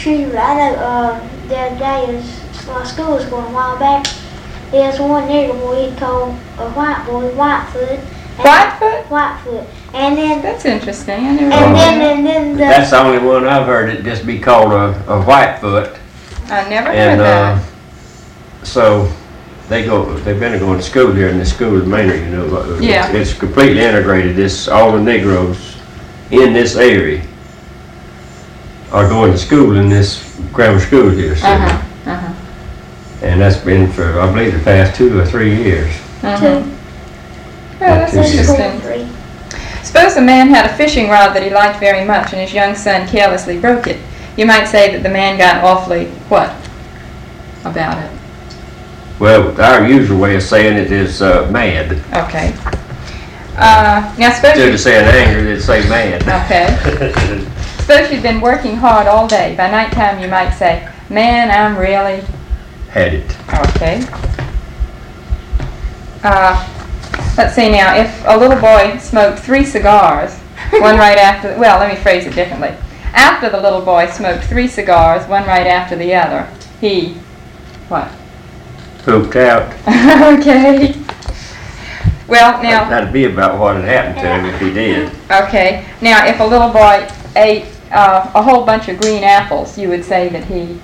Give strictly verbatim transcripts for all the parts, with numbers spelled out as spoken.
shoot. I know uh, the other day, as while school was going a while back, there's one nigger boy he called a white boy Whitefoot. Whitefoot? Whitefoot. And then that's interesting. I never and heard then and then the, That's the only one I've heard it just be called a, a Whitefoot. I never And heard that. uh, so they go. They've been going to school here in this school in Maynard. You know, Yeah. It's, it's completely integrated. This all the Negroes in this area are going to school in this grammar school here. So, Uh-huh, uh-huh. and that's been for I believe the past two or three years. Uh-huh. two, Oh, that's Two years. interesting. three. Suppose a man had a fishing rod that he liked very much and his young son carelessly broke it. You might say that the man got awfully, what, about it? Well, our usual way of saying it is uh, mad. Okay. Uh, now suppose Instead you, of saying angry, they'd say mad. okay. Suppose you'd been working hard all day. By nighttime you might say, man, I'm really, Had it. okay. Uh, let's see now, if a little boy smoked three cigars, one right after, well, let me phrase it differently. After the little boy smoked three cigars, one right after the other, he, what? Pooped out. Okay. Well, now, That'd be about what had happened to him if he did. okay. Now, if a little boy ate uh, a whole bunch of green apples, you would say that he,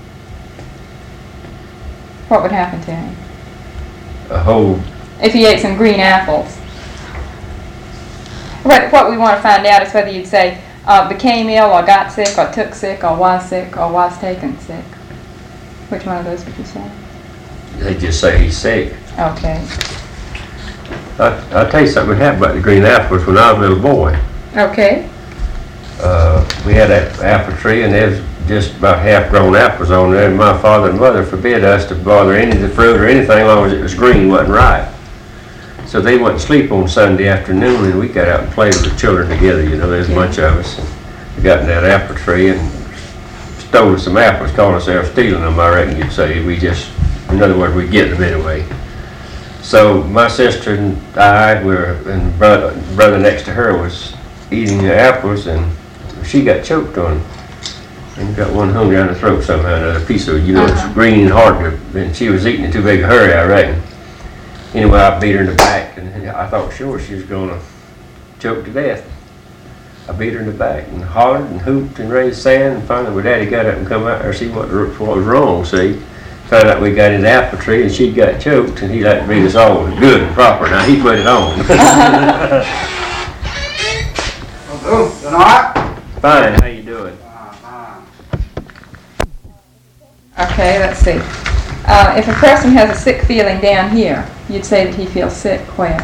what would happen to him? A whole. If he ate some green apples. What, what we want to find out is whether you'd say uh, became ill or got sick or took sick or was sick or was taken sick. Which one of those would you say? They just say he's sick. Okay. I, I'll tell you something that happened about the green apples when I was a little boy. Okay. Uh, we had an apple tree and there was just about half-grown apples on there, and my father and mother forbid us to bother any of the fruit or anything as long as it was green, wasn't ripe. So they went to sleep on Sunday afternoon and we got out and played with the children together, you know, there's a bunch of us. And we got in that apple tree and stole some apples, called ourselves stealing them, I reckon you'd say. We just, in other words, we get them anyway. So my sister and I were, and brother, brother next to her was eating the apples and she got choked on them. And got one hung down the throat somehow, another piece of it, you know, Uh-huh. it's green and hard to, and she was eating in too big a hurry, I reckon. Anyway, I beat her in the back, and I thought sure she was gonna choke to death. I beat her in the back and hollered and hooped and raised sand, and finally my daddy got up and come out there and see what, what was wrong, see. Found out we got in the apple tree and she got choked, and he like beat us all good and proper. Now he put it on. Oh, doing all right? Fine, how you doing? Okay, let's see. Uh, if a person has a sick feeling down here, you'd say that he feels sick where?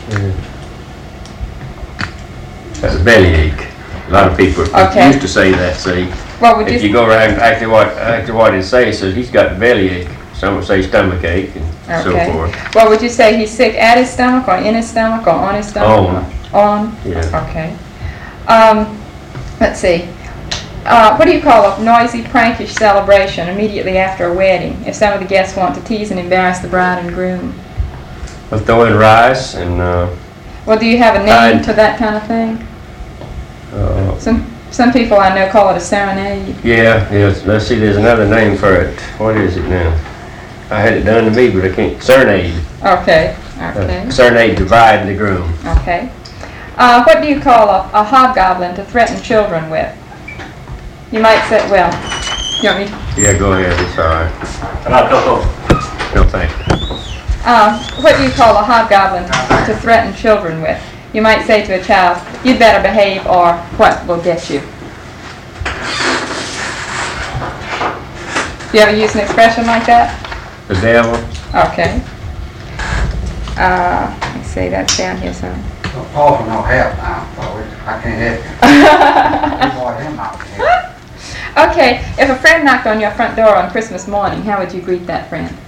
That's a bellyache. A lot of people Okay. used to say that, see. What would you If you go around, actually what, actually what it says, says he's got bellyache. Some would say stomach ache and so Okay. forth. Well, would you say he's sick at his stomach or in his stomach or on his stomach? On. On? Yeah. Okay. Um, let's see. Uh, what do you call a noisy, prankish celebration immediately after a wedding if some of the guests want to tease and embarrass the bride and groom? We'll throw in rice and, uh, Well, do you have a name I'd- to that kind of thing? uh, Some some people I know call it a serenade. yeah, yes, let's see, there's another name for it. What is it now? I had it done to me, but I can't, serenade. Okay. Okay. Uh, serenade the bride and the groom. Okay. Uh, what do you call a, a hobgoblin to threaten children with? You might say, well, you want me to? Yeah, go ahead, it's all right. No, thank you. Uh, what do you call a hobgoblin to, to threaten children with? You might say to a child, you'd better behave or what will get you. Do you ever use an expression like that? The devil. Okay. Uh, let me see, that's down here some. Well, Paul from no help now, so we- I can't help you. We bought him out here. Okay, if a friend knocked on your front door on Christmas morning, how would you greet that friend?